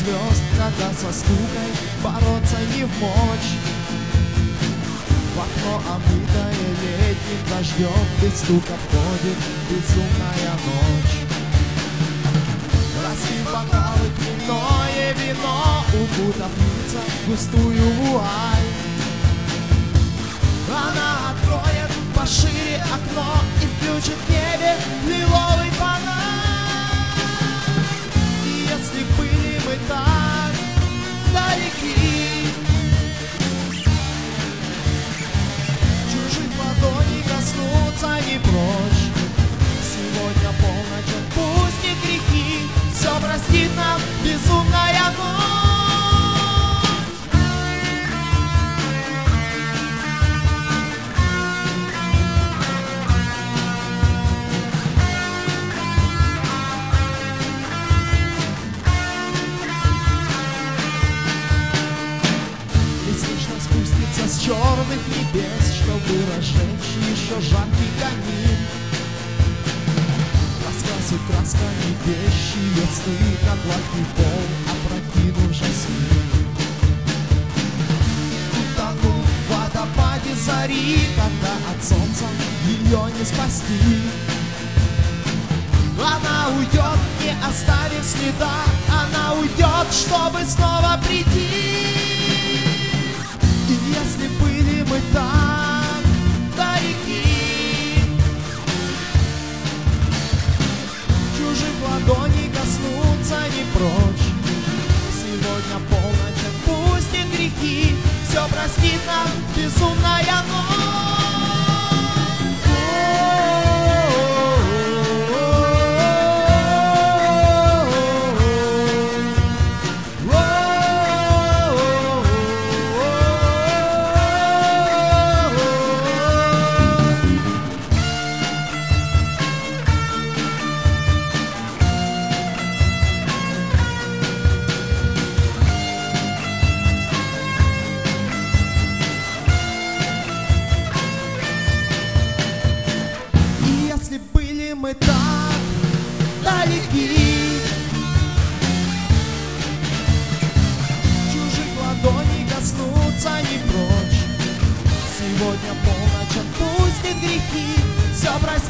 звезд, когда со скукой бороться не в мочь. В окно, омытое летним дождем, без стука входит безумная ночь. Разлив бокалы, хмельное вино, укутав лица в густую вуаль. Она откроет пошире окно и включит в небе лиловый фонарь. И если были мы так далеки, чужих ладоней коснуться не прочь. Сегодня полночь, отпусти грехи, все простит нам безумная ночь. С черных небес, чтобы разжечь еще жаркий камин, раскрасит красками вещи сны, как гладкий пол, опрокинув жасмин. Утонув в водопаде зари, когда от солнца ее не спасти, она уйдет, не оставив следа, она уйдет, чтобы снова прийти. И если были мы так далеки, чужих ладоней коснуться не прочь. Сегодня полночь, отпустит грехи, все простит нам безумная ночь. Мы так далеки, чужих ладоней коснуться не прочь. Сегодня полночь, отпустит грехи, все простит.